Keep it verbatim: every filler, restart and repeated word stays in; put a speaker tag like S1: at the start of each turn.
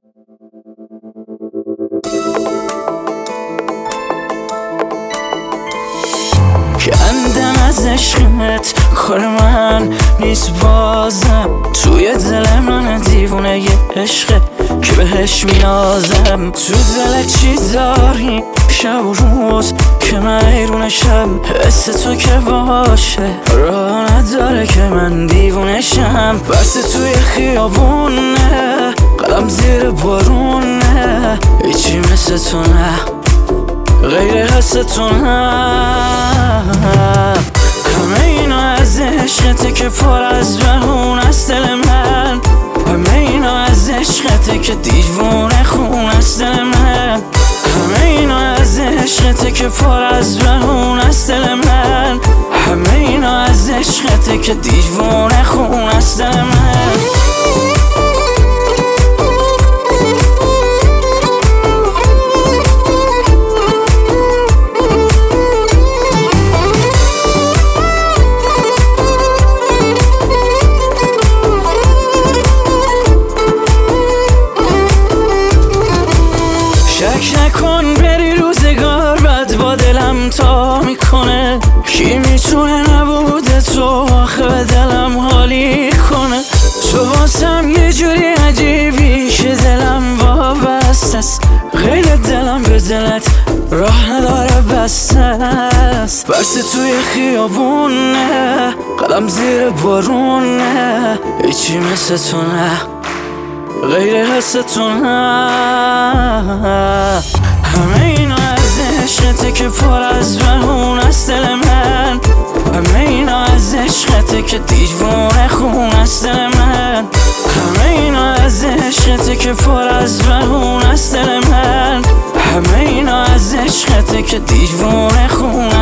S1: کندم از عشقت، کار من نیست بازم. توی دل من دیوونه یه عشقه که بهش مینازم. تو دل چی داری شب و روز که من حیرونشم؟ حس تو که باشه راه نداره که من دیوونشم. بس توی خیابونه، قلم زیر بارونه، هیچی مثل تو نه، غیر حس تو نه. همه اینا از عشقته که پر از بهون است دل من. همه اینا از عشقته که دیوونه خون است دل من. همه اینا از عشقته که پر از بهون است دل من. همه اینا از عشقته که دیوونه خون است دل من. شک نکن بری روزگار بد با دلم تا میکنه. کی میتونه نبود تو آخه به دلم حالی کنه. تو واسم یه جوری عجیبی که دلم وابسته است. غیر دلم به دلت راه نداره بسته است. بس توی خیابونه، قلم زیر بارونه، هیچی مثل تو نه، غیر حس تو نه. همه اینا از عشقته که پر از بهون است دل من. همه اینا از عشقته که دیوونه خون است دل من. همه اینا از عشقته که پر از بهون است دل من. همه اینا از عشقته که دیوونه خون